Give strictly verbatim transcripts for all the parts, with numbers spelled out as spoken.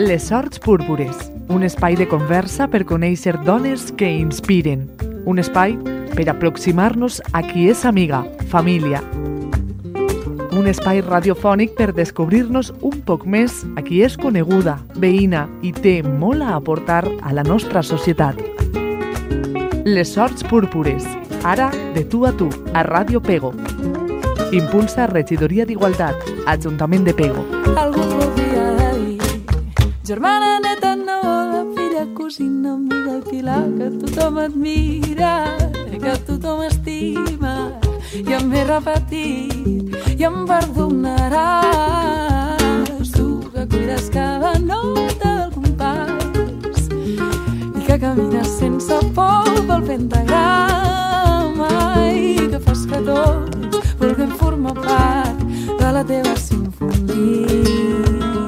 Les Sorts Púrpures, un espai de conversa per conèixer dones que inspiren. Un espai per aproximar-nos a qui és amiga, família. Un espai radiofònic per descobrir-nos un poc més a qui és coneguda, veïna i té molt a aportar a la nostra societat. Les Sorts Púrpures, ara de tu a tu, a Ràdio Pego. Impulsa Regidoria d'Igualtat, Ajuntament de Pego. Algú podria dir, germana, neta, neboda, filla, cosina, amiga, pilar, que tothom admira, que tothom estima, i em ve repetit, i em perdonaràs, tu que cuides cada nota del compàs, i que camines sense por pel pentagrama, i que fas que tots vulguem formar part de la teva sinfonia.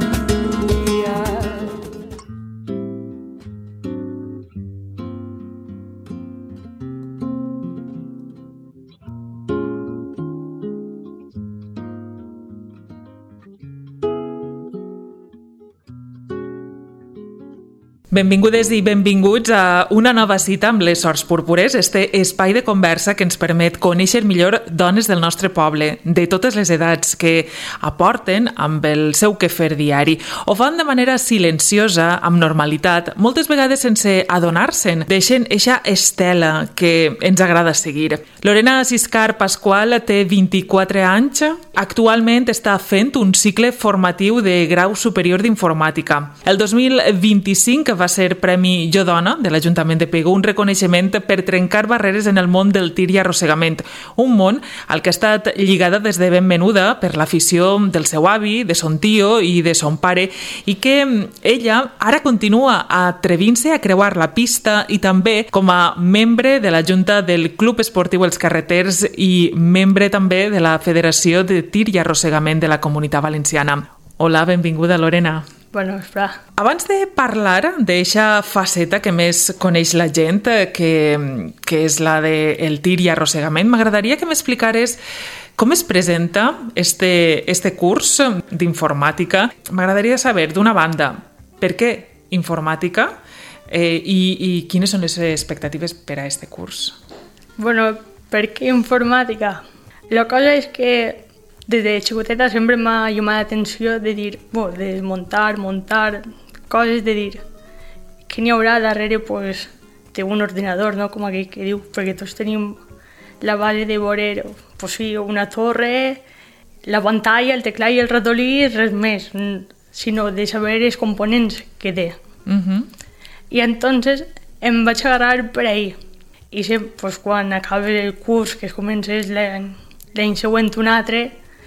Benvingudes i benvinguts a una nova cita amb Les Sorts Púrpures, este espai de conversa que ens permet conèixer millor dones del nostre poble, de totes les edats, que aporten amb el seu quefer diari. Ho fan de manera silenciosa, amb normalitat, moltes vegades sense adonar-se'n, deixen eixa estela que ens agrada seguir. Lorena Siscar Pasqual té vint-i-quatre anys, actualment està fent un cicle formatiu de grau superior d'informàtica. El dos mil vint-i-cinc va ser Premi Jo Dona de l'Ajuntament de Pego, un reconeixement per trencar barreres en el món del tir i arrossegament, un món al que ha estat lligada des de ben menuda per l'afició del seu avi, de son tio i de son pare, i que ella ara continua atrevint-se a creuar la pista i també com a membre de la Junta del Club Esportiu Els Carreters i membre també de la Federació de Tir i Arrossegament de la Comunitat Valenciana. Hola, benvinguda, Lorena. Bueno, espera. Abans de parlar d'eixa faceta que més coneix la gent, que, que és la del tir i arrossegament, m'agradaria que m'explicares com es presenta este, este curs d'informàtica. M'agradaria saber, d'una banda, per què informàtica eh, i, i quines són les expectatives per a este curs? Bueno, per què informàtica? La cosa és que des de xicoteta sempre m'ha llamat l'atenció de dir, bo, de muntar, muntar, coses de dir, què n'hi haurà darrere pues, d'un ordinador, no? Com aquell que diu, perquè tots tenim la base de veure, pues sí, una torre, la pantalla, el teclat i el ratolí, res més, sinó de saber els components que té. Uh-huh. I entonces em vaig agarrar per ahí. I sempre, pues, quan acabes el curs, que es comences l'any següent un altre,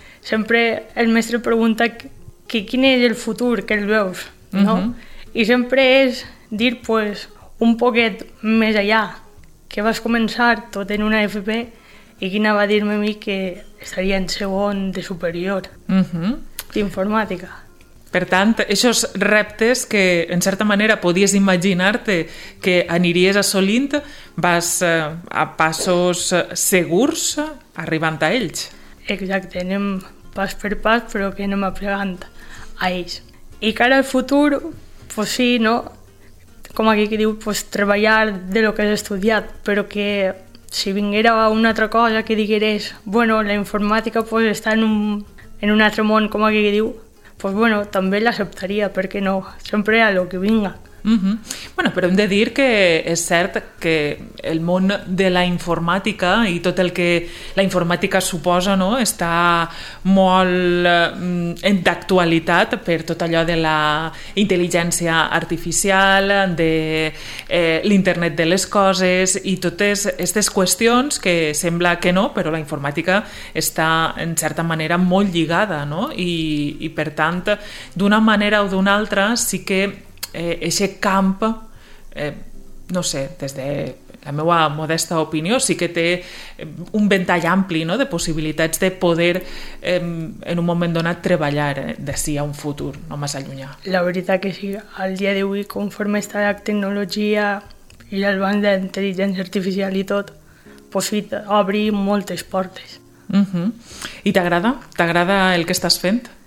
sempre el mestre pregunta que quin és el futur que el veus, no? Uh-huh. I sempre és dir, pues, un poquet més allà, que vas començar tot en una F P i quina va dir-me a mi que estaria en segon de superior, uh-huh. d'informàtica. Per tant, aquests reptes que, en certa manera, podies imaginar-te que aniries assolint, vas eh, a passos segurs arribant a ells. Exacte, anem pas per pas, però que anem aplegant a ells. I cara al futur, pues sí, no? Com aquí que diu, pues, treballar de lo que has estudiat, però que si vinguera una altra cosa que digueres, bueno, la informàtica pues, està en un, en un altre món, com aquí que diu, pues bueno, també l'acceptaria, perquè no? Sempre a lo que vinga. Uh-huh. Bueno, però hem de dir que és cert que el món de la informàtica i tot el que la informàtica suposa, no?, està molt eh, d'actualitat per tot allò de la intel·ligència artificial, de eh, l'internet de les coses i totes aquestes qüestions que sembla que no, però la informàtica està en certa manera molt lligada, no? I, i per tant, d'una manera o d'una altra sí que aquest eh, camp, eh, no sé, des de la meva modesta opinió, sí que té un ventall ampli, no?, de possibilitats de poder eh, en un moment donat treballar d'ací a un futur, no massa llunyà. La veritat que sí, al dia d'avui, conforme està la tecnologia i l'avance de l'intel·ligència artificial i tot, pues sí, obri moltes portes. Uh-huh. I t'agrada? T'agrada el que estàs fent?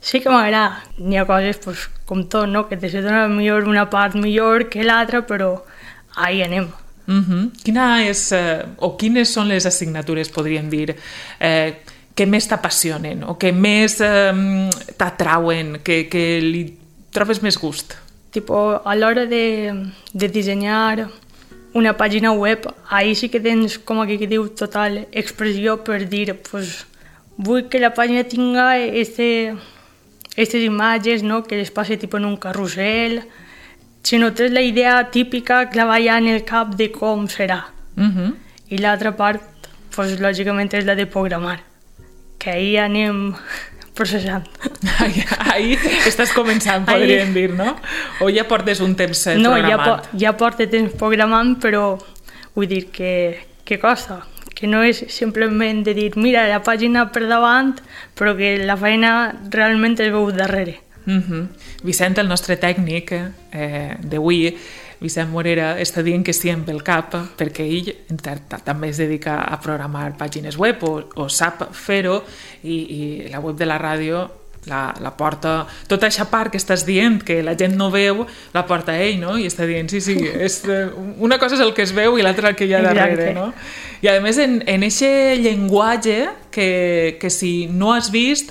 Sí que m'agrada. N'hi ha coses, pues, com tot, no? Que te se dona millor una part millor que l'altra, però ahí anem. Uh-huh. Quina és, eh, o quines són les assignatures, podríem dir, eh, que més t'apassionen o que més eh, t'atrauen, que, que li trobes més gust? Tipo, a l'hora de, de dissenyar una pàgina web, ahí sí que tens, com aquí que diu, total expressió per dir, pues, vull que la pàgina tinga este, aquestes imatges, no? Que les passe tipo, en un carrusel. Si no tens la idea típica clavada en el cap de com serà. Uh-huh. I l'altra part, pues, lògicament, és la de programar, que ahí anem processant. Ahí, ahí estàs començant, podríem ahí... dir, no? O ja portes un temps eh, no, programant? No, ja, po ja porta temps programant, però vull dir que, que costa, que no és simplement de dir, mira, la pàgina per davant, però que la feina realment es veu darrere. Uh-huh. Vicent, el nostre tècnic eh, d'avui, Vicent Morera, està dient que sí amb el cap, perquè ell també es dedica a programar pàgines web o, o sap fer-ho, i, i la web de la ràdio la, la porta, tota aquesta part que estàs dient que la gent no veu, la porta ell, no? I està dient, sí, sí, és, una cosa és el que es veu i l'altra el que hi ha darrere, no? I a més en aquest llenguatge que, que si no has vist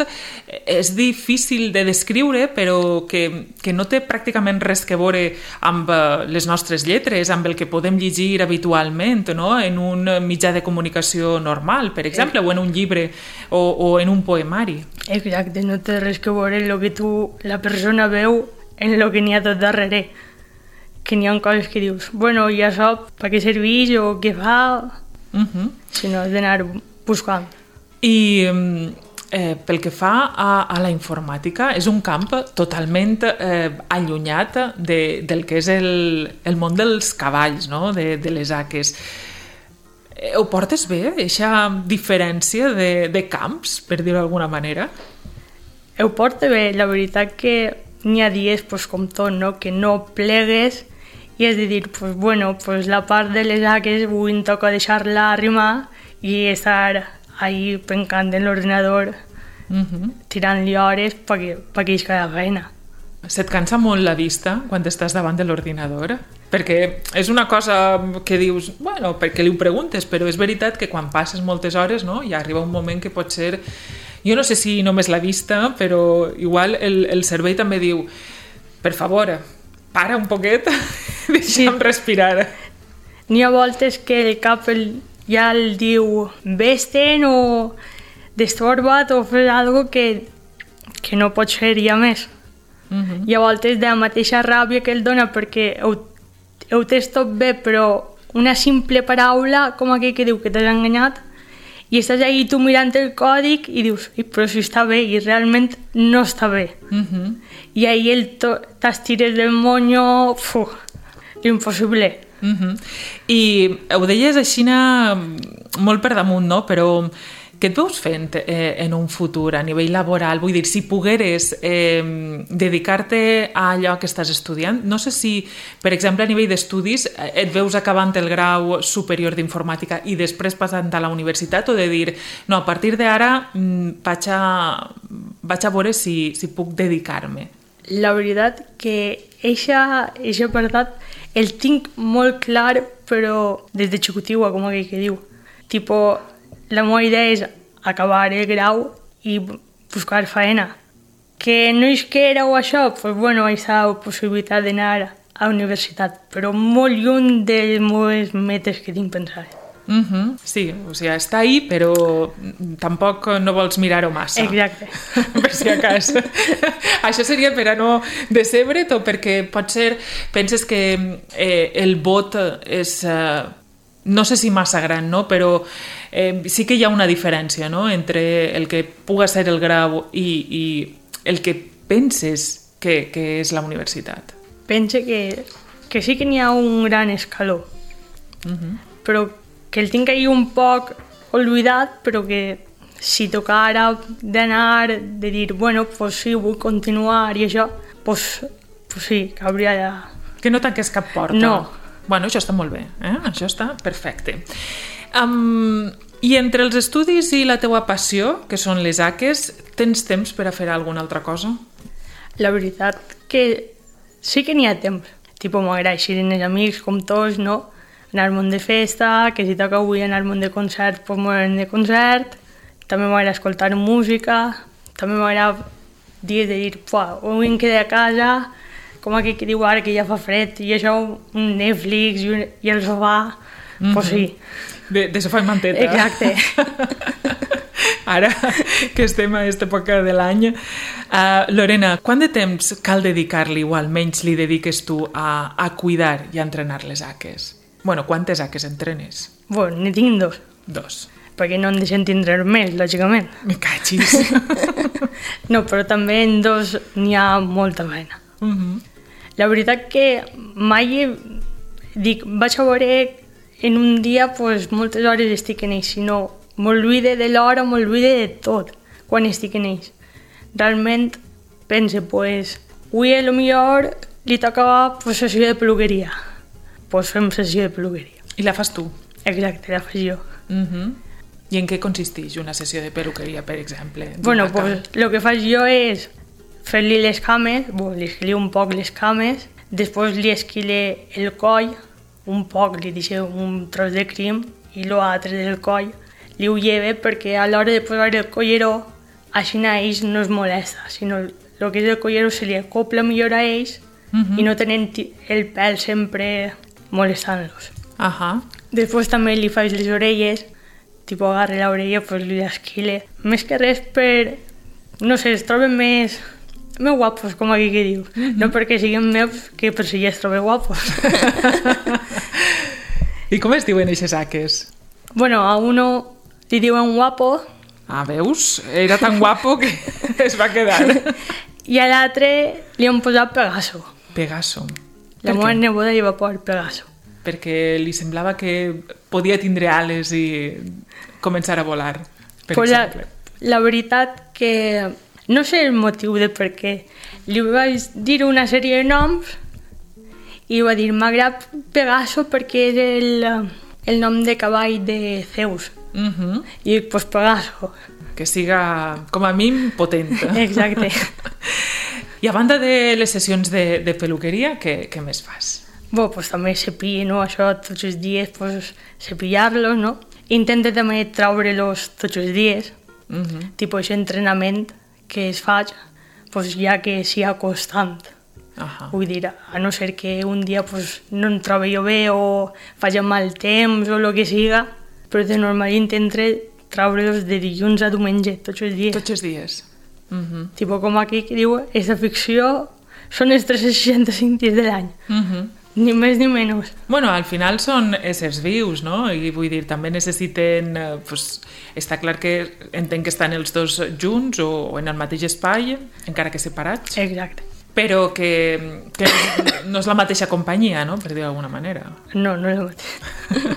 és difícil de descriure, però que, que no té pràcticament res que veure amb les nostres lletres, amb el que podem llegir habitualment, no? En un mitjà de comunicació normal, per exemple, o en un llibre o, o en un poemari. Exacte, no té res que veure el que tu, la persona veu en el que n'hi ha tot darrere. Que n'hi ha coses que dius, bueno, ja sap per què serveix o què fa, uh-huh. sinó has d'anar buscant. I eh, pel que fa a, a la informàtica, és un camp totalment eh, allunyat de, del que és el, el món dels cavalls, no? de, de les haques. Eh, ho portes bé, aquesta diferència de, de camps, per dir-ho d'alguna manera? Ho porta bé, la veritat que n'hi ha dies, pues, com tot, no? Que no plegues i has de dir, pues, bueno, pues, la part de les haques avui em toca deixar-la arrimar i estar ahí pencant en l'ordinador, uh-huh. tirant-li hores perquè, perquè és cada feina. Se't cansa molt la vista quan estàs davant de l'ordinador? Perquè és una cosa que dius, bueno, perquè li ho preguntes, però és veritat que quan passes moltes hores, no? Ja arriba un moment que pot ser... Jo no sé si només la vista, però igual el, el cervell també diu, per favor, para un poquet, deixa'm sí. respirar. N'hi ha voltes que el cap el, ja el diu, vés-te'n o destorba't o fes alguna cosa que, que no pot fer ja més. Uh-huh. Hi ha voltes de la mateixa ràbia que el dona perquè ho, ho tens tot bé, però una simple paraula com aquell que diu que t'has enganyat i estàs ahí tu mirant el còdic i dius, però si està bé, i realment no està bé. Uh-huh. I ahí el t'estires del monyo, uf, l'impossible. Uh-huh. I ho deies així molt per damunt, no? Però què et veus fent eh, en un futur a nivell laboral? Vull dir, si pogueres eh, dedicar-te a allò que estàs estudiant, no sé si, per exemple, a nivell d'estudis et veus acabant el grau superior d'informàtica i després passant a la universitat, o de dir, no, a partir d'ara vaig a, vaig a veure si, si puc dedicar-me. La veritat que aquest apartat el tinc molt clar, però des de xicotiua, com aquell que diu. Tipo, la meva idea és acabar el grau i buscar feina. Que no és que era o això, pues bueno, hi ha la possibilitat d'anar a la universitat, però molt lluny de les meves metes que tinc pensades. Uh-huh. Sí, o sigui, està ahí, però tampoc no vols mirar-ho massa. Exacte. Per si acas. Això seria per a no decebre't o perquè potser penses que eh, el vot és... Eh, no sé si massa gran, no? Però eh, sí que hi ha una diferència, no? Entre el que puga ser el grau i, i el que penses que, que és la universitat. Pense que, que sí que n'hi ha un gran escaló, uh-huh. però que el tinc ahí un poc oblidat, però que si tocara d'anar, de dir, bueno, pues sí, vull continuar i això, pues, pues sí, que hauria de... Que no tanques cap porta. No. Bueno, això està molt bé, eh? Això està perfecte. Um, I entre els estudis i la teua passió, que són les haques, tens temps per a fer alguna altra cosa? La veritat que sí que n'hi ha temps. Tipo, m'agrada eixir amb els amics, com tots, no? Anar-me'n de festa, que si toca avui anar-me'n de concert, doncs m'agrada de concert. També m'agrada escoltar música. També m'agrada dies de dir, avui em quedé a casa, com aquell que diu ara que ja fa fred, i això, un Netflix i, un, i el sofà, mm-hmm. Pues sí. De, de sofà i manteta. Exacte. Ara que estem a aquesta època de l'any. Uh, Lorena, quant de temps cal dedicar-li, o almenys li dediques tu, a, a cuidar i a entrenar les haques? Bueno, quantes haques entrenes? Bueno, n'hi tinc dos. Dos. Perquè no en deixen tindre més, lògicament. Me cachis. No, però també en dos n'hi ha molta feina. Uh-huh. La veritat que mai he... dic, vaig a veure en un dia pues, moltes hores estic en ells, sinó m'olvide de l'hora, m'olvide de tot quan estic en ells. Realment pense, pues, avui a lo millor li tocava pues, sessió de peluqueria. Pues fem sessió de peluqueria. I la fas tu? Exacte, la faig jo. Uh-huh. I en què consisteix una sessió de peluqueria, per exemple? Bueno, pues, el que faig jo és fer-li les cames, bueno, li esquilio un poc les cames, després li esquile el coll, un poc, li deixo un tros de crim, i l'altre del coll li ho lleve perquè a l'hora de posar el colleró, així a ells no es molesta, sinó el que és el colleró se li acopla millor a ells uh-huh. i no tenen el pèl sempre molestant-los. Uh-huh. Després també li faig les orelles, tipo agarre l'orella, pues li esquile. Més que res per, no sé, es troben més, més guapos, com aquí que dius. Mm-hmm. No perquè siguin meus, que per si ja es troben guapos. I com es diuen eixes haques? Bueno, a uno li diuen guapo. Ah, veus? Era tan guapo que es va quedar. I a l'altre li han posat Pegaso. Pegaso. La meva neboda li va posar Pegaso. Perquè li semblava que podia tindre ales i començar a volar, per pues exemple. La, la veritat que no sé el motiu de per què. Li vaig dir una sèrie de noms i va dir m'agrada Pegaso perquè és el, el nom de cavall de Zeus. Uh-huh. I dic, pues Pegaso. Que siga, com a mínim, potent. Exacte. I a banda de les sessions de, de peluqueria, què, què més fas? Bueno, pues també cepillo, no? Això tots els dies, pues, cepillar-los, no? Intento també treure-los tots els dies, uh-huh. tipus aquest entrenament que es faig, pues, ja que sia constant. Uh-huh. Vull dir, a no ser que un dia pues, no em trobi jo bé o faci mal temps o el que siga, però de normal intento treure-los de dilluns a diumenge, tots els dies. Tots els dies. Uh-huh. Tipo com aquí que diu, aquesta ficció són els tres cents seixanta-cinc dies de l'any. Uh-huh. Ni més ni menys. Bueno, al final són éssers vius, no? I vull dir, també necessiten... Eh, pues, està clar que entenc que estan els dos junts o, o en el mateix espai, encara que separats. Exacte. Però que, que no és la mateixa companyia, no? Per dir d'alguna manera. No, no és la mateixa.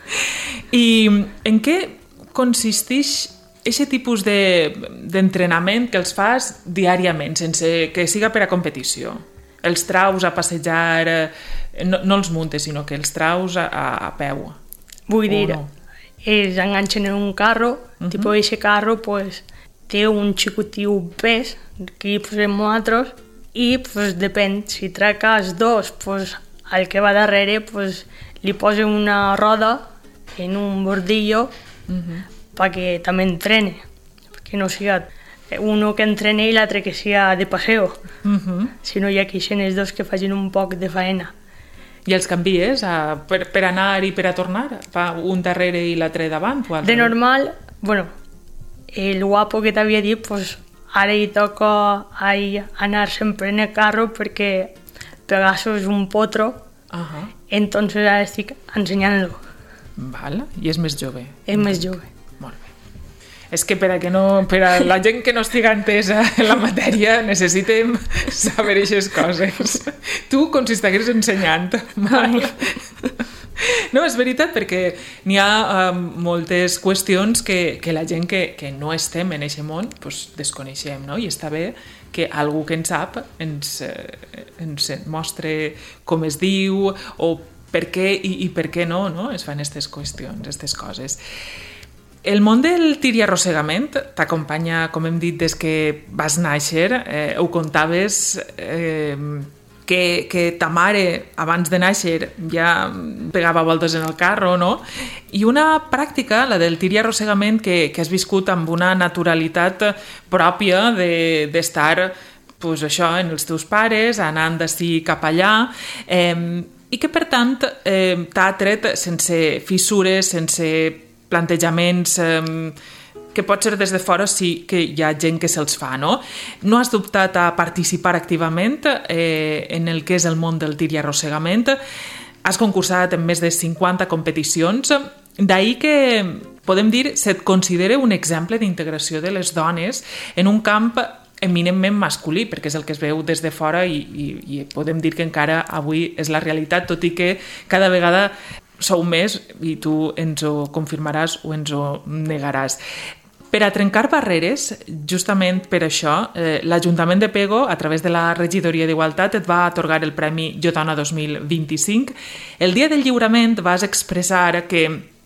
I en què consisteix aquest tipus d'entrenament de, que els fas diàriament, sense que siga per a competició? Els traus a passejar, no, no els muntes, sinó que els traus a, a peu. Vull dir, no? Ells enganxen en un carro, uh-huh. tipus d'aquest carro pues, té un xicotiu pes, que hi posem nosaltres, i pues, depèn, si treques dos, pues, el que va darrere pues, li posa una roda en un bordillo uh-huh. perquè també entrene, perquè no siga uno que entrene i l'altre que siga de paseo, uh-huh. si no hi ha aquí els dos que facin un poc de faena. I els canvies a, per, per anar i per a tornar? Fa un darrere i l'altre davant? O de normal, bueno, el guapo que t'havia dit, pues, ara hi toca anar sempre en el carro perquè Pegaso és un potro, uh-huh. entonces ara estic ensenyant-lo. Val, i és més jove. És més jove. Molt bé. És que per a, que no, per a la gent que no estiga entesa en la matèria necessitem saber aquestes coses. Tu consisteixes ensenyant. No, és veritat, perquè n'hi ha uh, moltes qüestions que, que la gent que, que no estem en aquest món pues, desconeixem, no? I està bé que algú que en sap ens, eh, ens mostre com es diu o per què i, i per què no, no? Es fan aquestes qüestions, aquestes coses. El món del tir i arrossegament t'acompanya, com hem dit, des que vas néixer. Eh, ho contaves eh, que, que ta mare, abans de néixer, ja pegava voltes en el carro, no? I una pràctica, la del tir i arrossegament, que, que has viscut amb una naturalitat pròpia de, d'estar pues, això, en els teus pares, anant d'ací cap allà, eh, i que, per tant, eh, t'ha tret sense fissures, sense plantejaments eh, que pot ser des de fora sí que hi ha gent que se'ls fa, no? No has dubtat a participar activament eh, en el que és el món del tir i arrossegament. Has concursat en més de cinquanta competicions, d'ahir que podem dir se't considera un exemple d'integració de les dones en un camp eminentment masculí, perquè és el que es veu des de fora i, i, i podem dir que encara avui és la realitat, tot i que cada vegada sou més i tu ens ho confirmaràs o ens ho negaràs. Per a trencar barreres, justament per això, eh, l'Ajuntament de Pego, a través de la Regidoria d'Igualtat, et va atorgar el Premi Jotona dos mil vint-i-cinc. El dia del lliurament vas expressar que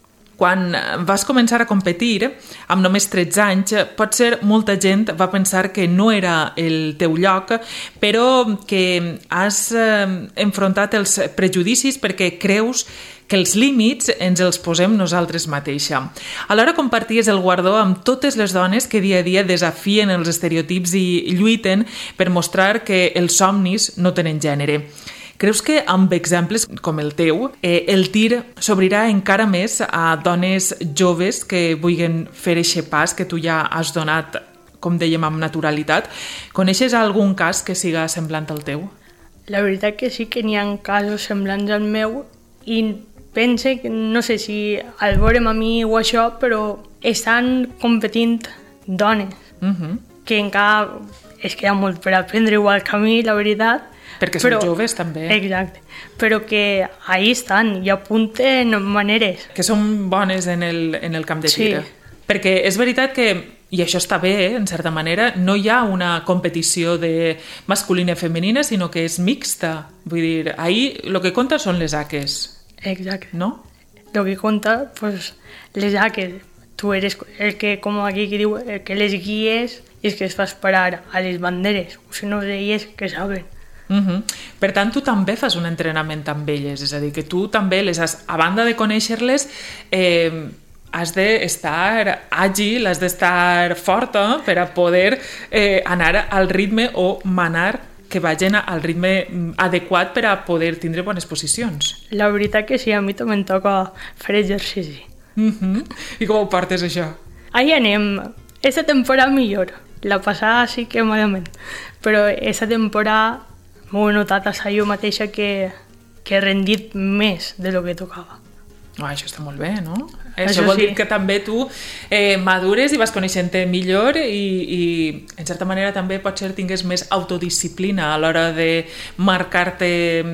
quan vas començar a competir, amb només tretze anys, potser molta gent va pensar que no era el teu lloc, però que has eh, enfrontat els prejudicis perquè creus que els límits ens els posem nosaltres mateixa. Alhora comparties el guardó amb totes les dones que dia a dia desafien els estereotips i lluiten per mostrar que els somnis no tenen gènere. Creus que amb exemples com el teu, eh, el tir s'obrirà encara més a dones joves que vulguin fer eixe pas que tu ja has donat, com dèiem, amb naturalitat? Coneixes algun cas que siga semblant al teu? La veritat que sí que n'hi ha casos semblants al meu i pense que, no sé si el veurem a mi o això, però estan competint dones, uh-huh. que encara és que hi ha molt per aprendre igual que a mi, la veritat. Perquè són però, joves també. Exacte, però que ahí estan i apunten maneres. Que són bones en el, en el camp de tir. Sí. Perquè és veritat que, i això està bé, eh, en certa manera, no hi ha una competició de masculina i femenina, sinó que és mixta. Vull dir, ahí el que compta són les haques. Exacte. ¿No? Lo que conta, pues, les haques. Tu eres el que, com aquí que diu, el que les guies i és que es fa esperar a les banderes. O si no, elles que saben. Uh-huh. Per tant, tu també fas un entrenament amb elles, és a dir, que tu també les has, a banda de conèixer-les, eh, has d'estar àgil, has d'estar forta per a poder eh, anar al ritme o manar que vagin al ritme adequat per a poder tindre bones posicions. La veritat que sí, a mi també em toca fer exercici. Uh-huh. I com ho portes, això? Ahí anem. Esta temporada millor. La passada sí que malament. Però esta temporada m'ho he notat a jo mateixa que, que he rendit més de lo que tocava. Oh, això està molt bé, no? Això, això vol sí. dir que també tu eh, madures i vas coneixent-te millor i, i en certa manera també potser tingues més autodisciplina a l'hora de marcar-te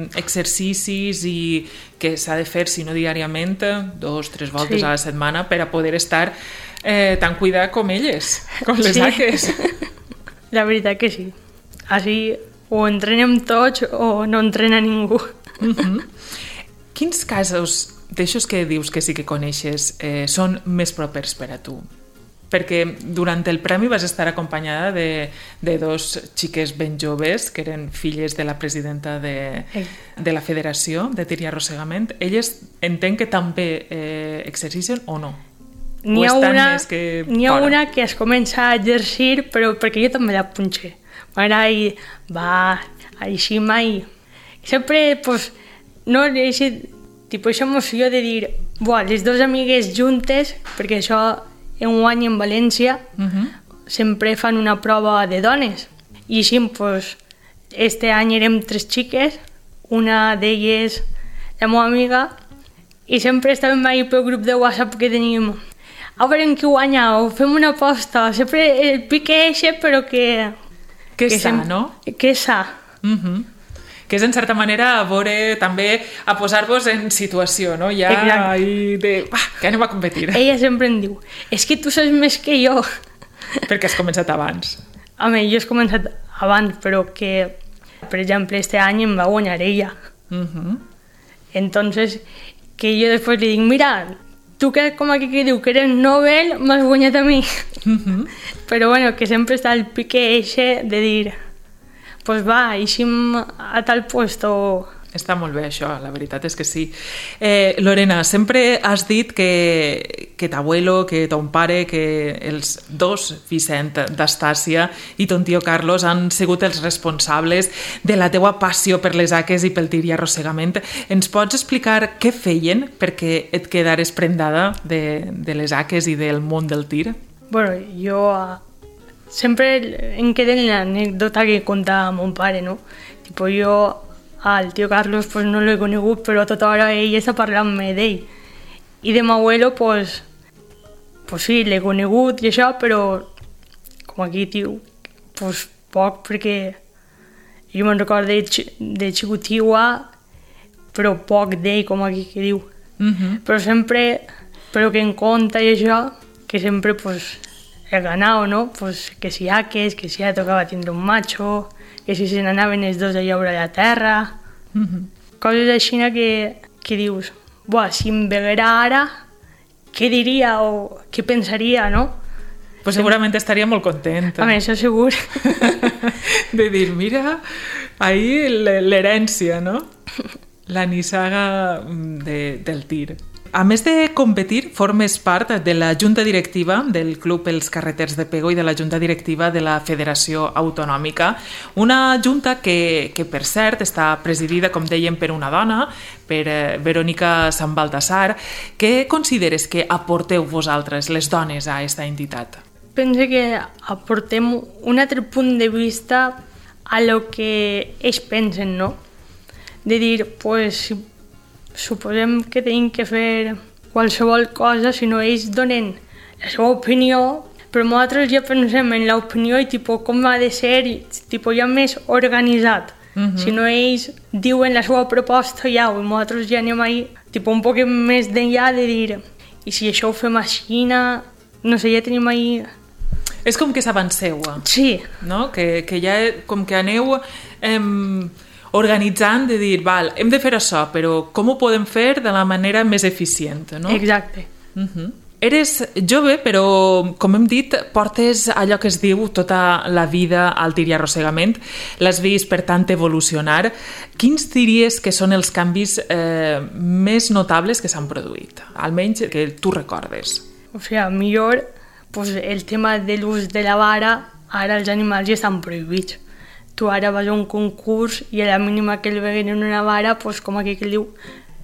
exercicis i que s'ha de fer, si no diàriament, dos, tres voltes sí. a la setmana per a poder estar eh, tan cuidat com elles, com les sí. haques. La veritat que sí. Així o entrenem tots o no entrena ningú. Uh-huh. Quins casos d'aixòs que dius que sí que coneixes eh, són més propers per a tu? Perquè durant el premi vas estar acompanyada de, de dos xiques ben joves que eren filles de la presidenta de, de la Federació de Tir i Arrossegament. Elles entenc que també eh, exercicen o no? N'hi ha, una, que n'hi ha una que es comença a exercir, però perquè jo també la punxé. M'agrada i va, així mai. Sempre, pues, no, així, tipus aquesta emoció de dir, buah, les dues amigues juntes, perquè això en un any en València uh-huh. sempre fan una prova de dones. I així, pues, este any érem tres xiques, una d'elles la meva amiga, i sempre estàvem ahí pel grup de WhatsApp que teníem. A veure qui guanya, o fem una aposta. Sempre el pique eixe, però que... Que és sa, no? Que és sa. Uh-huh. Que és, en certa manera, a veure, també a posar-vos en situació, no? Ja, i de... Ah, que anem a competir. Ella sempre em diu, és que tu saps més que jo. Perquè has començat abans. Home, jo he començat abans, però que, per exemple, este any em va guanyar ella. Uh-huh. Entonces, que jo després li dic, mira, tu que com aquí que diu que eres Nobel, m'has guanyat a mi. Uh-huh. Però bueno, que sempre està el pique eixe de dir pues va, eixim a tal puesto. Està molt bé això, la veritat és que sí. Eh, Lorena, sempre has dit que, que t'abuelo, que ton pare, que els dos, Vicent d'Estàcia i ton tio Carlos, han sigut els responsables de la teua passió per les haques i pel tir i arrossegament. Ens pots explicar què feien perquè et quedares prendada de, de les haques i del món del tir? Bueno, jo uh, sempre em queda en l'anècdota que contava mon pare, no? Tipo, jo al tio Carlos pues, no l'he conegut, però a tota hora ell està parlant-me d'ell. I de m'abuelo, pues, pues sí, l'he conegut i això, però com aquí diu, pues, poc, perquè jo me'n recordo de, de xicotiua, però poc d'ell, com aquí que diu. Uh-huh. Però sempre, però que en compte i això, que sempre pues, he ganat, no? Pues, que si haques, que si ja tocava tindre un macho, que si se n'anaven els dos a llaure a la terra, Uh-huh. coses així que, que dius, buah, si em veguera ara, què diria o què pensaria, no? Pues segurament estaria molt contenta. A més, això segur. De dir, mira, ahí l'herència, no? La nissaga de, del tir. A més de competir, formes part de la junta directiva del Club Els Carreters de Pego i de la junta directiva de la Federació Autonòmica, una junta que, que per cert, està presidida, com dèiem, per una dona, per eh, Verònica Sant Baltasar. Què consideres que aporteu vosaltres, les dones, a aquesta entitat? Penso que aportem un altre punt de vista a lo que ells pensen, no? De dir, pues, si suposem que tenim que fer qualsevol cosa, si no ells donen la seva opinió, però nosaltres ja pensem en l'opinió i tipo, com ha de ser, i, tipo, ja més organitzat. Uh-huh. Si no ells diuen la seva proposta ja, i nosaltres ja anem ahí, tipo, un poc més d'enllà de dir, i si això ho fem així, no sé, ja tenim ahí... És com que s'avanceu, sí. No? Que, que ja com que aneu... Eh, organitzant de dir, val, hem de fer això, però com ho podem fer de la manera més eficient, no? Exacte. Uh-huh. Eres jove, però, com hem dit, portes allò que es diu tota la vida al tir i arrossegament. L'has vist, per tant, evolucionar. Quins diries que són els canvis eh, més notables que s'han produït? Almenys que tu recordes. O sigui, millor pues, el tema de l'ús de la vara, ara els animals ja estan prohibits. Tu ara vas a un concurs i a la mínima que el veguen en una vara, pues, com aquí que el diu,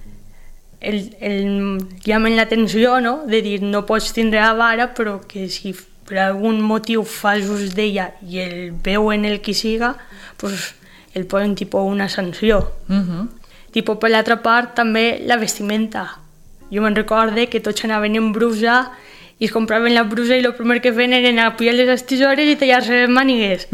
el, el, llamen l'atenció, no? De dir, no pots tindre la vara, però que si per algun motiu fas ús d'ella i el veuen el que siga, pues, el poden tipus una sanció. Uh-huh. Tipo, per l'altra part, també la vestimenta. Jo me'n recorde que tots anaven en brusa i es compraven la brusa i el primer que feien eren apiar les tisores i tallar-se les mànigues.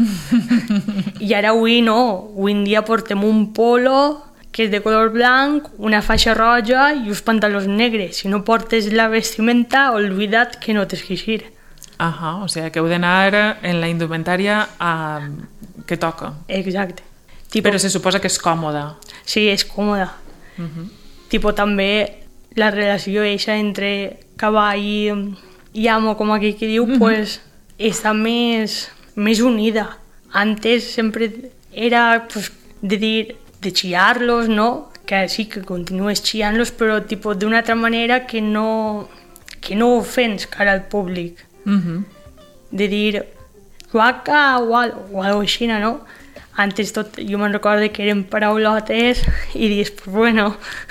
I ara avui no, avui en dia portem un polo que és de color blanc, una faixa roja i uns pantalons negres. Si no portes la vestimenta, oblida't que no t'és que eixir. Ahà, o sigui que heu d'anar en la indumentària a... que toca. Exacte. Tipo... Però se suposa que és còmoda. Sí, és còmoda. Uh-huh. Tipo, també la relació eixa entre cavall i... i amo, com aquí que diu, mm-hmm. pues, està més, més unida. Antes sempre era pues, de dir, de xiar-los, no? Que sí, que continues xiant-los, però tipo, d'una altra manera que no, que no ofens cara al públic. Mm-hmm. De dir, guaca o alguna així, no? Antes tot, jo me'n recordo que eren paraulotes i dius, pues bueno...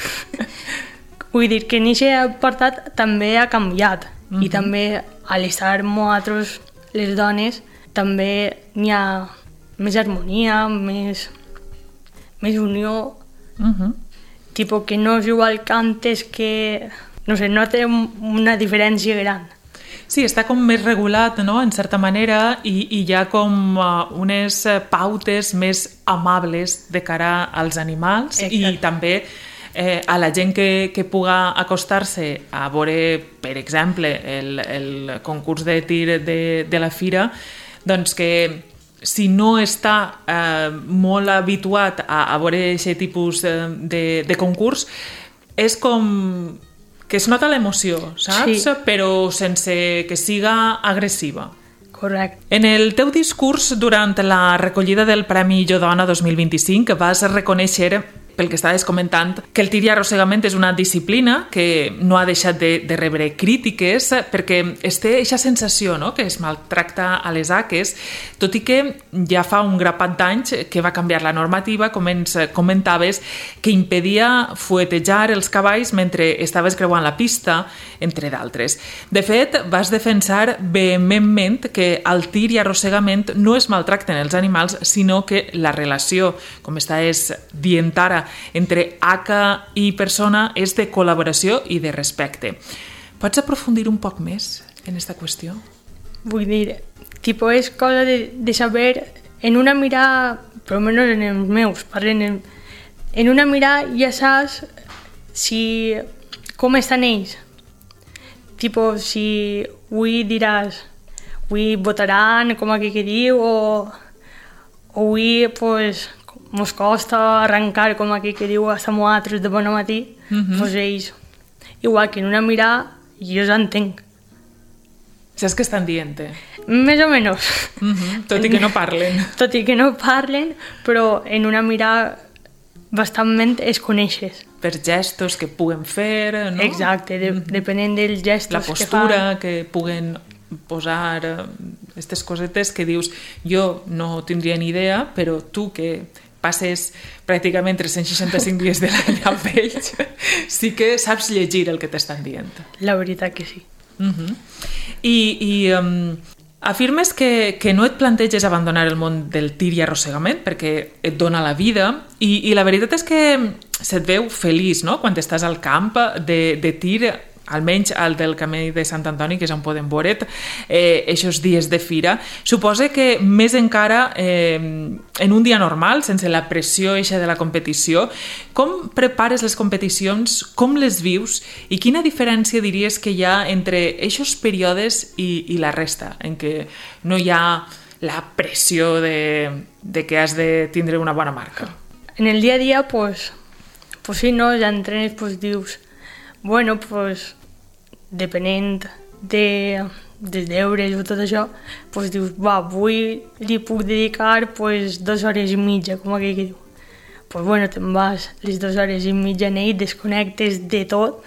Vull dir que en aquest apartat també ha canviat. Uh-huh. I també a l'estar nosaltres, les dones, també n'hi ha més harmonia, més, més unió. Uh-huh. Tipo que no és igual que antes que... No sé, no té una diferència gran. Sí, està com més regulat, no?, en certa manera, i, i hi ha com uh, unes pautes més amables de cara als animals. Exacte. I també... Eh, a la gent que, que puga acostar-se a veure, per exemple, el, el concurs de tir de, de la fira, doncs que si no està eh, molt habituat a, a veure aquest tipus de, de concurs, és com que es nota l'emoció, saps? Sí. Però sense que siga agressiva. Correcte. En el teu discurs durant la recollida del Premi Jo Dona dos mil vint-i-cinc vas reconèixer, pel que estaves comentant, que el tir i arrossegament és una disciplina que no ha deixat de, de rebre crítiques perquè es té aquesta sensació, no?, que es maltracta a les haques, tot i que ja fa un grapat d'anys que va canviar la normativa, com ens comentaves, que impedia fuetejar els cavalls mentre estaves creuant la pista, entre d'altres. De fet, vas defensar vehementment que el tir i arrossegament no es maltracten els animals, sinó que la relació, com estaves dient ara, entre haca i persona és de col·laboració i de respecte. Pots aprofundir un poc més en aquesta qüestió? Vull dir, tipo, és cosa de, de saber, en una mirada, per almenys en els meus, parlen en, en una mirada ja saps si, com estan ells. Tipo, si avui diràs, avui votaran, com aquí que diu, o, o avui, pues, mos costa arrencar, com aquí que diu, hasta nosaltres de bon matí, mm-hmm. pues ells, igual que en una mirada, jo els entenc. Saps què estan dient? Més o menys. Mm-hmm. Tot i que no parlen. Tot i que no parlen, però en una mirada bastantment es coneixes. Per gestos que puguen fer, no? Exacte, de, mm-hmm. depenent dels gestos la postura que fan. Que puguen posar, aquestes cosetes que dius, jo no tindria ni idea, però tu que passes pràcticament tres cents seixanta-cinc dies de l'any amb ells, sí que saps llegir el que t'estan dient. La veritat que sí. Uh-huh. I, i um, afirmes que, que no et planteges abandonar el món del tir i arrossegament perquè et dona la vida i, i la veritat és que se't veu feliç, no?, quan estàs al camp de, de tir, almenys al del Camí de Sant Antoni, que és on podem veure't, eh, aquests dies de fira. Suposa que més encara eh, en un dia normal, sense la pressió eixa de la competició, com prepares les competicions, com les vius i quina diferència diries que hi ha entre aquests períodes i, i la resta, en què no hi ha la pressió de, de que has de tindre una bona marca? En el dia a dia, pues, pues sí, no, ja entrenes, pues dius, bueno, pues, depenent de, dels deures o tot això, pues dius, va, avui li puc dedicar pues, dues hores i mitja, com aquell que diu. Pues bueno, te'n vas les dues hores i mitja en ell, desconnectes de tot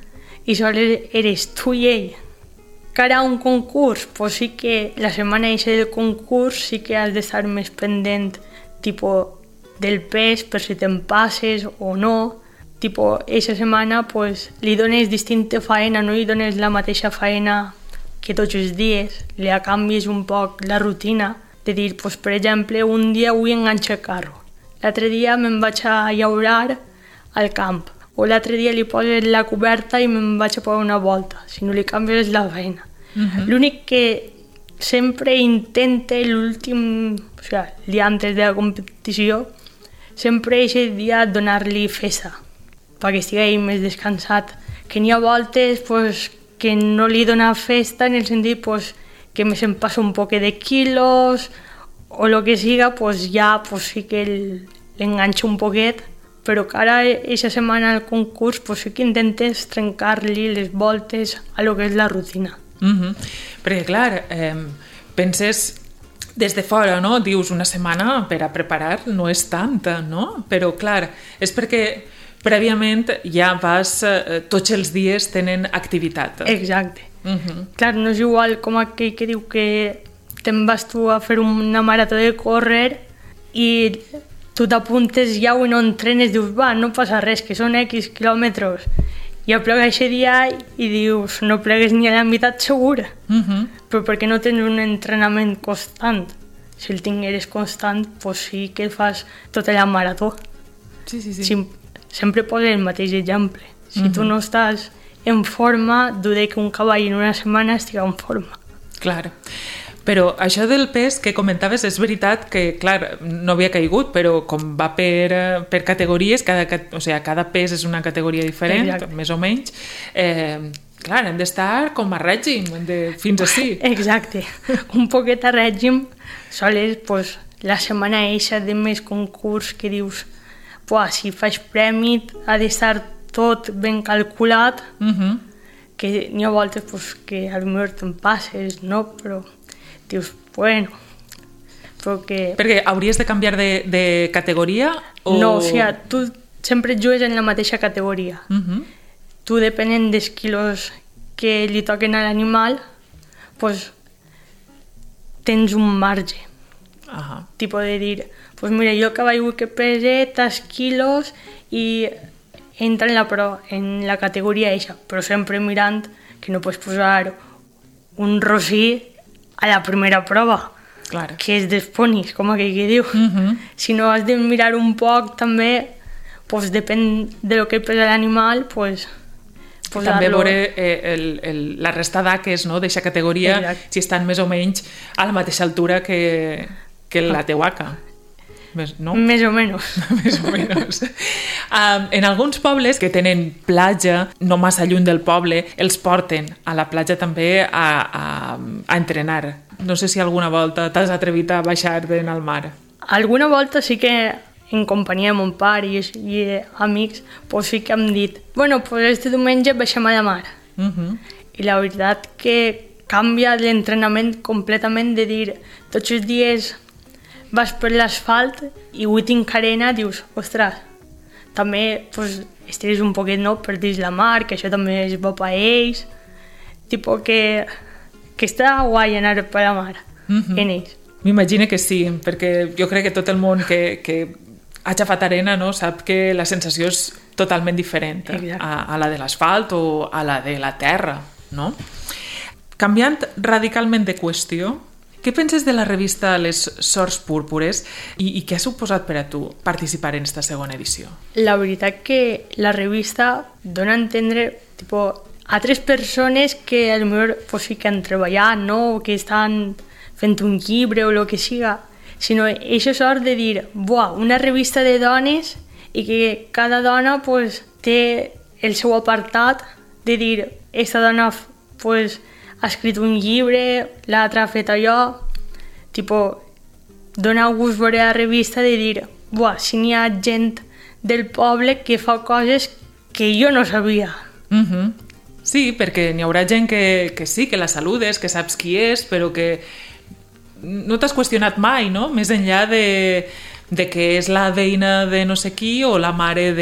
i sols eres tu i ell. Cara a un concurs, pues sí que la setmana eixa del concurs sí que has d'estar més pendent tipo, del pes per si te'n passes o no. Tipo, eixa setmana pues, li dones distinta faena, no li dones la mateixa faena que tots els dies, li canvies un poc la rutina, de dir, pues, per exemple, un dia vull enganxar el carro, l'altre dia me'n vaig a llaurar al camp, o l'altre dia li poses la coberta i me'n vaig a posar una volta, si no li canvies la feina. Uh-huh. L'únic que sempre intenta l'últim, o sigui, el dia antes de la competició, sempre aquest dia donar-li festa, perquè estigui més descansat. Que n'hi ha voltes pues, que no li dona festa en el sentit pues, que me se'n passa un poc de quilos o el que siga, pues, ja pues, sí que l'enganxa un poquet, però que ara aquesta setmana al concurs pues, sí que intentes trencar-li les voltes a lo que és la rutina. Mm-hmm. Perquè clar, eh, penses des de fora, no? Dius una setmana per a preparar no és tanta, no? Però clar, és perquè prèviament ja vas, eh, tots els dies tenen activitat. Exacte. Uh-huh. Clar, no és igual com aquell que diu que te'n vas tu a fer una marató de córrer i tu t'apuntes ja i no entrenes, dius, va, no passa res, que són X quilòmetres. I plega aquest dia i dius, no plegues ni a la meitat segur. Uh-huh. Però perquè no tens un entrenament constant. Si el tingueres constant, pues sí que fas tota la marató. Sí, sí, sí. Sim- Sempre posa el mateix exemple. Si uh-huh. tu no estàs en forma, dude que un cavall en una setmana estigui en forma. Clar. Però això del pes que comentaves és veritat que, clar, no havia caigut, però com va per, per categories, cada, o sigui, cada pes és una categoria diferent, exacte, més o menys, eh, clar, hem d'estar com a règim, de, fins a sí. Exacte. Un poquet a règim, sols pues, la setmana eixa de més concurs que dius, pues, si faig premi ha d'estar tot ben calculat, Uh-huh. que n'hi ha voltes pues, que potser te'n passes, no? Però dius, bueno, però que... Perquè hauries de canviar de, de categoria? O... No, o sigui, tu sempre jugues en la mateixa categoria. Uh-huh. Tu, depenent dels quilos que li toquen a l'animal, pues, tens un marge. Uh-huh. Tipo de dir, pues mira, jo que vaig que pese tas quilos i entra en la, pro, en la categoria eixa, però sempre mirant que no pots posar un rosí a la primera prova, Clar. que és dels ponis, com aquell que diu. Uh-huh. Si no has de mirar un poc també, pues depèn de lo que pesa l'animal, pues, També veure eh, el, el, la resta d'aques, no?, d'eixa categoria, Exacte. si estan més o menys a la mateixa altura que, que la teua aca. Més, no? Més o menys. Més o menys. Um, en alguns pobles que tenen platja, no massa lluny del poble, els porten a la platja també a, a, a entrenar. No sé si alguna volta t'has atrevit a baixar-te'n al mar. Alguna volta sí que en companyia de mon pare i, i amics, pues sí que hem dit, bueno, pues este diumenge baixem a la mar. Uh -huh. I la veritat que canvia l'entrenament completament de dir, tots els dies vas per l'asfalt i avui tinc arena, dius, ostres, també pues, estires un poquet, no?, per dins la mar, que això també és bo per ells, tipo que, que està guai anar per la mar, Uh-huh. en ells. M'imagino que sí, perquè jo crec que tot el món que, que ha xafat arena, no?, sap que la sensació és totalment diferent a, a la de l'asfalt o a la de la terra, no? Canviant radicalment de qüestió, què penses de la revista Les Sorts Púrpures i, i què ha suposat per a tu participar en esta segona edició? La veritat que la revista dona a entendre tipo, a tres persones que a lo millor pues, sí que han treballat, no?, o que estan fent un llibre o el que siga, sinó això sort de dir, buah, una revista de dones i que cada dona pues, té el seu apartat de dir, esta dona pues, ha escrit un llibre, l'altra ha fet allò, tipo, dona gust veure la revista de dir, buah, si n'hi ha gent del poble que fa coses que jo no sabia. Uh-huh. Sí, perquè n'hi haurà gent que, que sí, que la saludes, que saps qui és, però que no t'has qüestionat mai, no?, més enllà de, de que és la veïna de no sé qui o la mare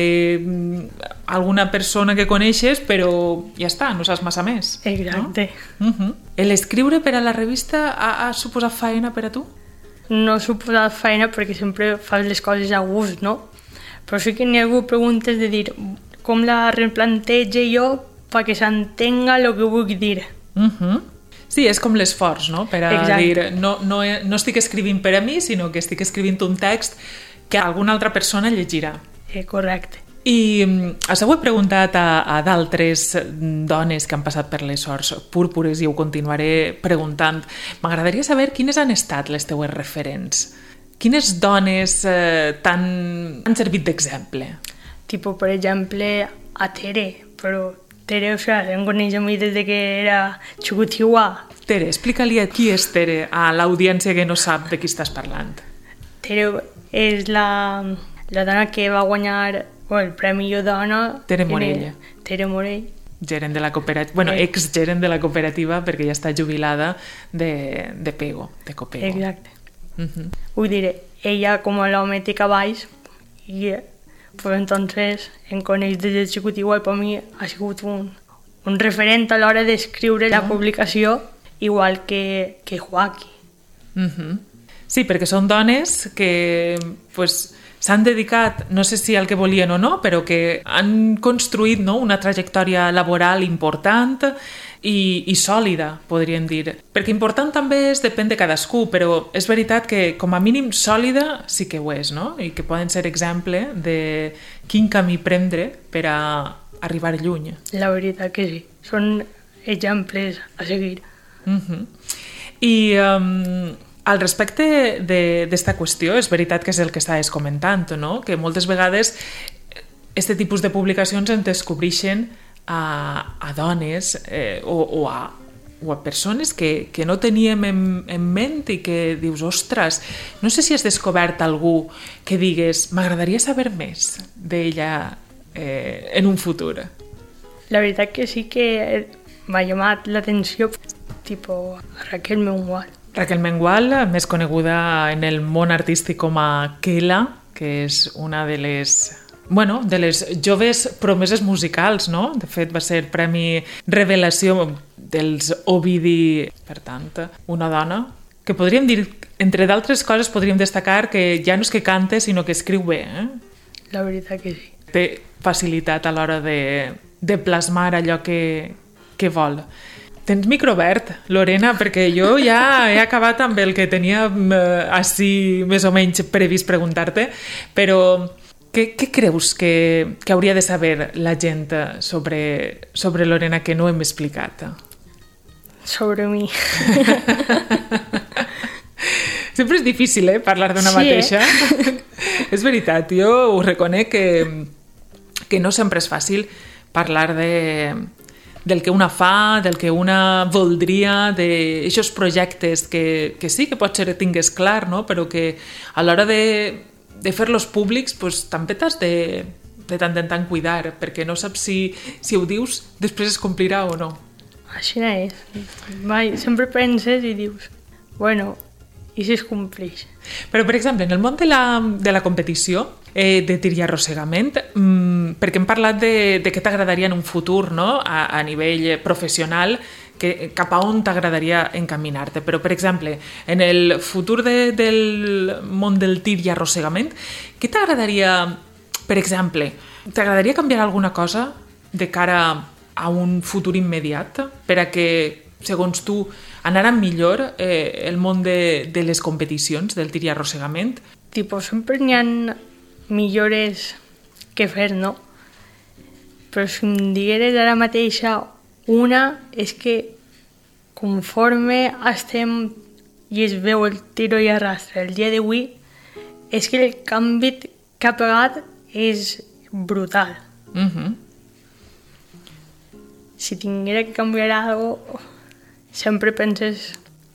d'alguna persona que coneixes, però ja està, no saps massa més. Exacte. No? Uh-huh. L'escriure per a la revista ha, ha suposat feina per a tu? No ha suposat feina perquè sempre fas les coses a gust, no? Però sí que n'hi ha hagut preguntes de dir com la replantejo jo perquè s'entenga el que vull dir. Uh-huh. Sí, és com l'esforç, no?, per a Exacte. dir, no, no, no estic escrivint per a mi, sinó que estic escrivint un text que alguna altra persona llegirà. Eh, correcte. I això ho he preguntat a, a d'altres dones que han passat per les Sorts Púrpures i ho continuaré preguntant. M'agradaria saber quines han estat les teues referents. Quines dones eh, t'han han servit d'exemple? Tipo, per exemple, a Tere, però Tere, o sigui, em coneix a mi des de que era xicutiua. Tere, explica-li a qui és Tere, a l'audiència que no sap de qui estàs parlant. Tere és la, la dona que va guanyar bueno, el Premi Jo Dona. Tere Morell. Tere Morell. Gerent de la cooperativa, bueno, Eh. ex-gerent de la cooperativa, perquè ja està jubilada de, de Pego, de Copego. Exacte. Uh-huh. Vull dir, ella com l'home té cavalls i pues entonces em coneix des del executiu i per mi ha sigut un, un referent a l'hora d'escriure la publicació igual que, que Joaquí. Uh-huh. Sí, perquè són dones que pues, s'han dedicat, no sé si al que volien o no, però que han construït, no?, una trajectòria laboral important i, i sòlida, podríem dir. Perquè important també és, depèn de cadascú, però és veritat que com a mínim sòlida sí que ho és, no?, i que poden ser exemple de quin camí prendre per a arribar lluny. La veritat que sí, són exemples a seguir. Uh-huh. I um, al respecte d'esta qüestió, és veritat que és el que estaves comentant, no?, que moltes vegades este tipus de publicacions ens descobreixen a, a dones eh, o, o, a, o a persones que, que no teníem en, en ment i que dius, ostres, no sé si has descobert algú que digues, m'agradaria saber més d'ella eh, en un futur? La veritat que sí que m'ha llamat l'atenció, tipo Raquel Mengual. Raquel Mengual, més coneguda en el món artístic com a Kela, que és una de les... Bueno, de les joves promeses musicals, no? De fet, va ser Premi Revelació dels Ovidi. Per tant, una dona que podríem dir, entre d'altres coses, podríem destacar que ja no és que cante, sinó que escriu bé. Eh? La veritat que sí. Té facilitat a l'hora de, de plasmar allò que, que vol. Tens micro obert, Lorena, perquè jo ja he acabat amb el que tenia eh, així més o menys previst preguntar-te, però què, què creus que, que hauria de saber la gent sobre, sobre Lorena que no hem explicat? Sobre mi. Sempre és difícil, eh, parlar d'una sí, mateixa. Eh? És veritat, jo ho reconec que, que no sempre és fàcil parlar de, del que una fa, del que una voldria, d'aixòs projectes que, que sí que potser tingués clar, no? Però que a l'hora de, de fer-los públics pues, també t'has de, de tant en tant cuidar, perquè no saps si, si ho dius després es complirà o no. Així no és. Mai, sempre penses i dius, bueno, i si es compleix? Però, per exemple, en el món de la, de la competició, eh, de tir i arrossegament, mmm, perquè hem parlat de, de què t'agradaria en un futur, no? a, a nivell professional, que, cap a on t'agradaria encaminar-te. Però, per exemple, en el futur de, del món del tir i arrossegament, què t'agradaria, per exemple, t'agradaria canviar alguna cosa de cara a un futur immediat per a que, segons tu, anarà millor eh, el món de, de les competicions del tir i arrossegament? Tipo, sempre n'hi ha millores que fer, no? Però si em digueres ara mateixa una, és que conforme estem i es veu el tiro i arrastre el dia d'avui, és que el canvi que ha pegat és brutal. Uh-huh. Si tinguera que canviar alguna cosa, sempre penses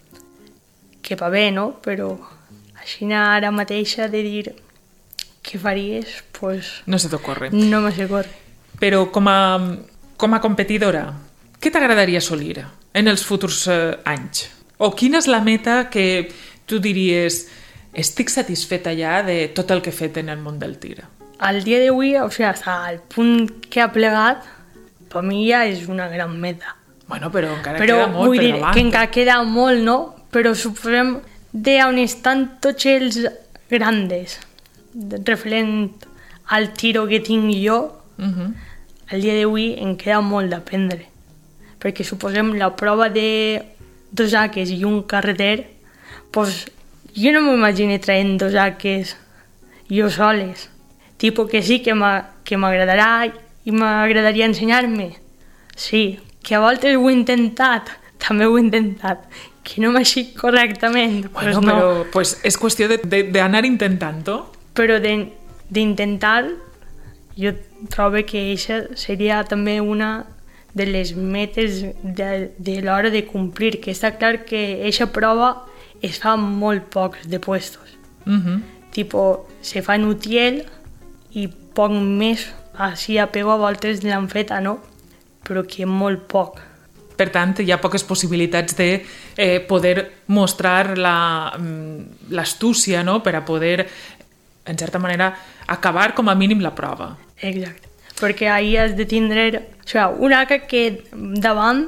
que va bé, no? Però així ara mateixa de dir què faries, pues... No se t'ocorre. No me s'ocorre. Però com a, com a competidora, què t'agradaria assolir en els futurs eh, anys? O quina és la meta que tu diries estic satisfeta ja de tot el que he fet en el món del tir? Al dia d'avui, o sigui, fins al punt que ha plegat, per mi ja és una gran meta. Bueno, però encara però queda molt vull per dir davant. que encara queda molt, no? Però suposem d'on estan tots els grandes, referent al tiro que tinc jo, Uh-huh. al dia d'avui em queda molt d'aprendre. Perquè suposem la prova de dos haques i un carreter, pues, jo no m'imagino traient dos haques jo soles. Tipo que sí que m'agradarà i m'agradaria ensenyar-me. Sí, que a voltes ho he intentat, també ho he intentat, que no m'ha eixit correctament. Bueno, pues no. però pues, és qüestió d'anar intentant-ho. Però d'intentar, jo trobo que això seria també una de les metes de, de l'hora de complir, que està clar que aquesta prova es fa molt pocs de puestos. Uh-huh. Tipo, se fa en Utiel i poc més, així a peu a voltes l'han feta, no? Però que molt poc. Per tant, hi ha poques possibilitats de eh, poder mostrar la, l'astúcia, no? Per a poder, en certa manera, acabar com a mínim la prova. Exacte. Perquè ahir has de tindre, o sigui, una haca que davant,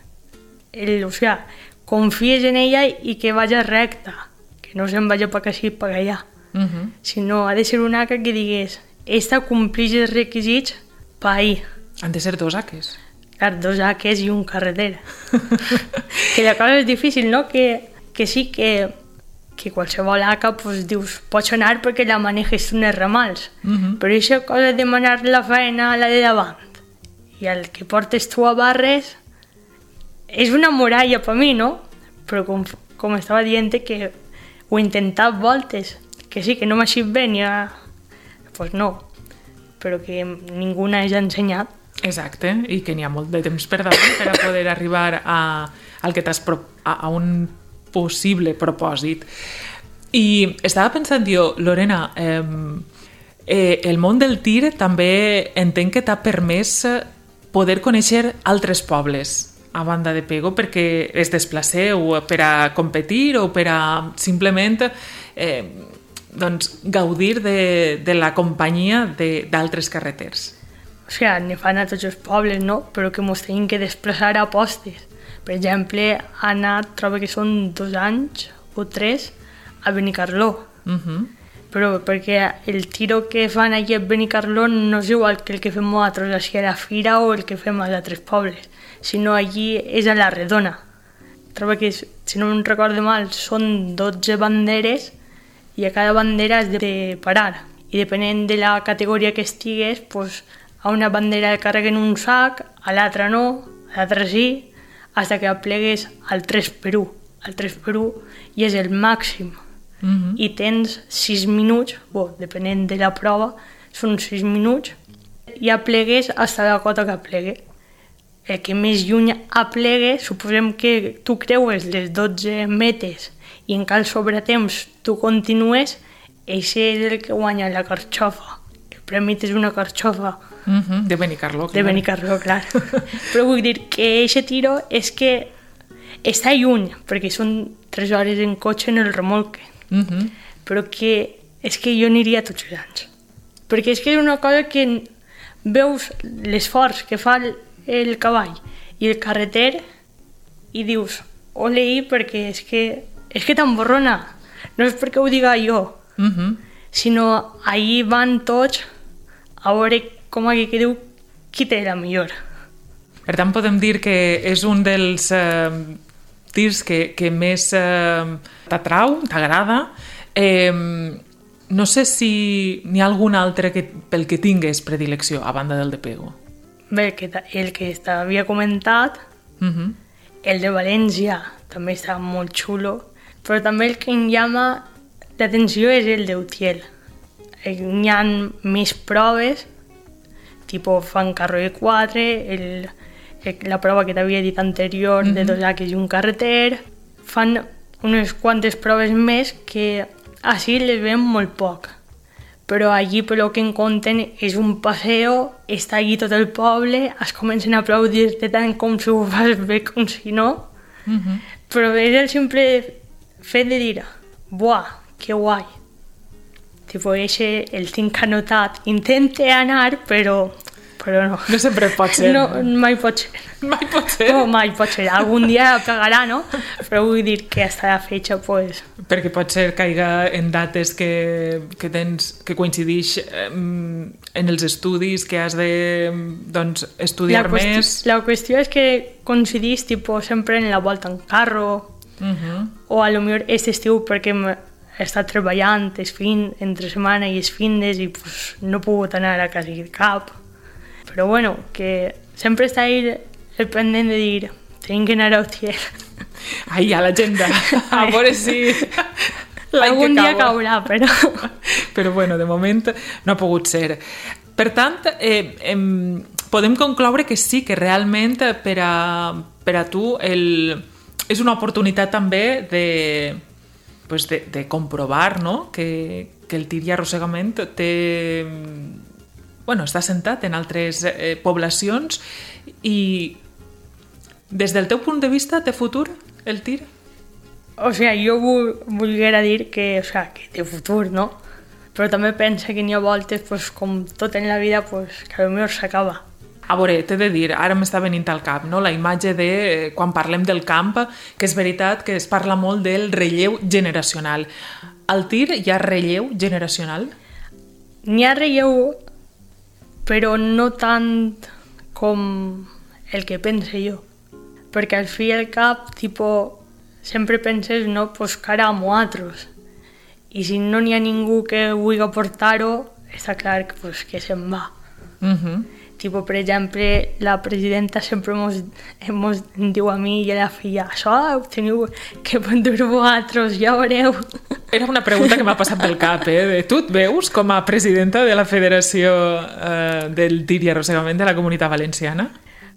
el, o sigui, confies en ella i que vagi recta, que no se'n vagi per aquí per allà. Uh-huh. Sinó ha de ser una haca que digués, esta complix els requisits per ahir. Han de ser dos haques. Clar, dos haques i un carreter. Que la cosa és difícil, no? Que, que sí que, que qualsevol haca pues, dius, pots anar perquè la manejes unes ramals. Uh-huh. Però aquesta cosa de manar la feina a la de davant i el que portes tu a barres és una muralla per mi, no? Però com, com estava dient que ho he intentat voltes, que sí, que no m'ha eixit bé ni a... Pues no, però que ningú n'hagi ensenyat. Exacte, i que n'hi ha molt de temps per davant per a poder arribar a, al que t'has pro, a, a un possible propòsit. I estava pensant jo, Lorena, eh, Eh, el món del tir també entenc que t'ha permès poder conèixer altres pobles a banda de Pego, perquè es desplaceu per a competir o per a simplement eh, doncs, gaudir de, de la companyia d'altres carreters. O sigui, ne fan a tots els pobles, no? Però que mos tenim que desplaçar a postes. Per exemple, ha anat, trobo que són dos anys o tres, a Benicarló. Uh -huh. Però perquè el tiro que fan allí a Benicarló no és igual que el que fem nosaltres així a la fira o el que fem als altres pobles, sinó allí és a la Redona. Trobo que, si no em recordo mal, són dotze banderes i a cada bandera has de parar. I depenent de la categoria que estigues, pues, a una bandera el carreguen un sac, a l'altra no, a l'altra sí, fins que aplegues al tres per u. El tres per u i és el màxim. Uh-huh. I tens sis minuts, bo, depenent de la prova, són sis minuts, i aplegues fins a la cota que aplegue. El que més lluny aplegue, suposem que tu creues les dotze metes i en cal sobretemps tu continues, eixe és el que guanya la carxofa. El premi és una carxofa. Uh-huh. De Benicarló, clar. De Benicarló, clar. Però vull dir que eixe tiro és que està lluny, perquè són tres hores en cotxe en el remolque. Uh-huh. Però que és que jo aniria tots els anys. Perquè és que és una cosa que veus l'esforç que fa el, el cavall i el carreter i dius, ole-hi, perquè és que és que t'emborrona. No és perquè ho diga jo, uh-huh. sinó ahir van tots a veure, com aquí que diu, qui té la millor. Per tant, podem dir que és un dels eh, tirs que, que més eh, t'atrau, t'agrada. Eh, no sé si n'hi ha algun altre que, pel que tingues predilecció, a banda del de Pego. Bé, que, el que t'havia comentat, uh-huh. el de València, també està molt xulo, però també el que em llama l'atenció és el d'Utiel. N'hi ha més proves, tipus fan carro de quatre, el, el, la prova que t'havia dit anterior mm-hmm. de dos acres i un carreter, fan unes quantes proves més que així les veiem molt poc. Però allí, per el que en compten, és un passeo, està allí tot el poble, es comencen a aplaudir-te tant com si ho fas bé com si no, mm-hmm. però és el simple fet de dir, buah, que guai. Tipo, eixe el tinc anotat. Intente anar, però, però no. No sempre pot ser. No, mai pot ser. Mai pot ser? No, mai pot ser. Algun dia pegarà, no? Però vull dir que hasta la fetge, pues... Perquè pot ser caiga en dates que, que tens, que coincidix eh, en els estudis, que has de, doncs, estudiar la qüestió, més... La qüestió és que coincidís, tipo, sempre en la volta en carro, uh-huh. o a lo millor aquest estiu, perquè he estat treballant, és fin, entre setmana i és findes, i pues, no he pogut anar a quasi cap. Però bueno, que sempre està ahí el pendent de dir, tenim que anar a Utiel. Ai, a l'agenda, a veure si... Algun dia caurà, però... Però bueno, de moment no ha pogut ser. Per tant, eh, eh, podem concloure que sí, que realment per a, per a tu el, és una oportunitat també de... Pues de, de comprovar, no? que, que el tir i arrossegament té, bueno, està assentat en altres eh, poblacions i des del teu punt de vista té futur el tir? O sigui, jo volguera dir que, o sigui, que té futur, no? Però també pensa que n'hi ha voltes, pues, com tot en la vida, pues, que potser s'acaba. A veure, t'he de dir, ara m'està venint al cap, no? La imatge de, quan parlem del camp, que és veritat que es parla molt del relleu generacional. Al tir hi ha relleu generacional? N'hi ha relleu, però no tant com el que pense jo. Perquè al fi i al cap, tipo, sempre penses, no, pues cara a nosaltres. I si no n'hi ha ningú que vulgui aportar-ho, està clar que, pues, que se'n va. Mhm. Tipo, per exemple, la presidenta sempre mos, mos diu a mi i a la filla, això ho teniu que dur vosaltres, ja veureu. Era una pregunta que m'ha passat pel cap, eh? Tu et veus com a presidenta de la Federació eh, del Tir i Arrossegament de la Comunitat Valenciana?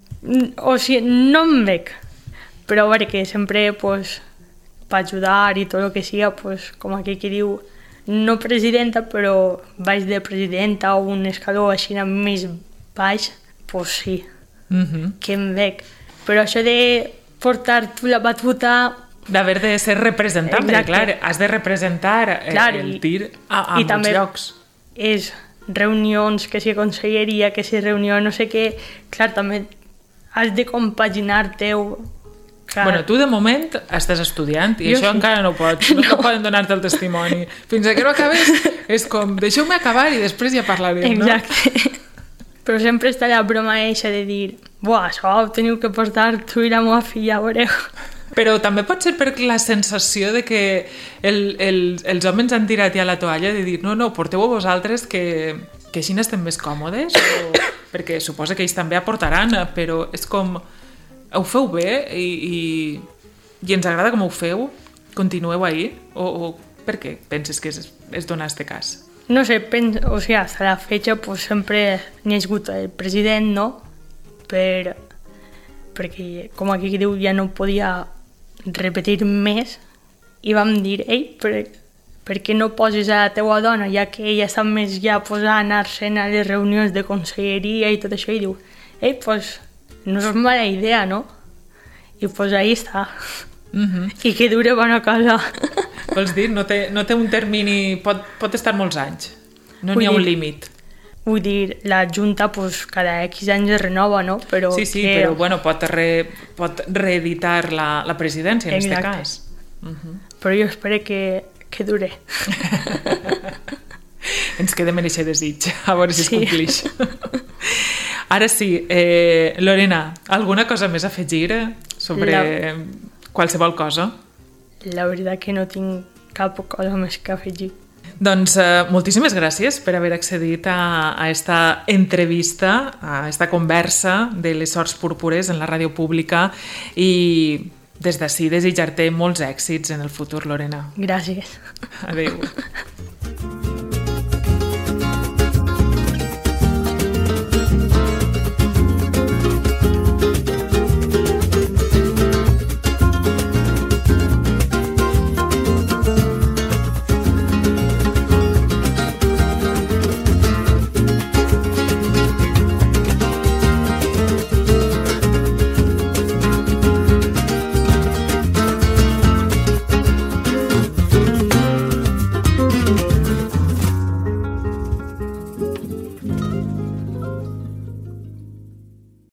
O sigui, no em veig, però a veure que sempre, pues, per ajudar i tot el que siga, pues, com aquí que diu, no presidenta, però baix de presidenta o un escaló així més baix, doncs sí, Mm-hmm. que em veig. Però això de portar tu la batuta... D'haver de ser representant, perquè Exacte. clar, has de representar eh, Clar, el i- tir a, a i molts també llocs. és reunions, que si conselleria, que si reunió, no sé què, clar, també has de compaginar-te-ho. Clar. Bueno, tu de moment estàs estudiant i Jo això sí. encara no pots, no, no poden donar-te el testimoni. Fins que no acabes és com, deixeu-me acabar i després ja parlarem, no? Exacte. Però sempre està la broma eixa de dir buah, això ho teniu que portar tu i la meva filla, veureu. Però també pot ser per la sensació de que el, el, els homes han tirat ja la toalla de dir no, no, porteu-ho vosaltres que, que així n'estem més còmodes o, perquè suposa que ells també aportaran, però és com ho feu bé i, i, i ens agrada com ho feu, continueu ahí o, o per què penses que és, és donar este cas? No sé, pens... o sigui, hasta la fecha pues, sempre n'hi ha hagut el president, no? Per... perquè, com aquí diu, ja no podia repetir més i vam dir, ei, per, per què no poses a la teua dona, ja que ella està més ja pues, a anar-se'n a les reunions de conselleria i tot això, i diu, ei, pues, no és mala idea, no? I pues ahí està. Mm-hmm. I que dure bona cosa. Vols dir, no té, no té un termini, pot, pot estar molts anys, no Vull n'hi ha un dir- límit. Vull dir, la Junta pues, cada X anys es renova, no? Però Sí, sí, que... però bueno, pot, re, pot reeditar la, la presidència en aquest Exacte. cas. Uh-huh. Però jo espero que, que dure. Ens quedem en aquest desig, a veure si es Sí. complix. Ara sí, eh, Lorena, alguna cosa més a afegir sobre La- qualsevol cosa? La veritat que no tinc cap cosa més que afegir. Doncs eh, moltíssimes gràcies per haver accedit a, a esta entrevista, a esta conversa de les Sorts Púrpures en la ràdio pública i des d'ací desitjar-te molts èxits en el futur, Lorena. Gràcies. Adéu.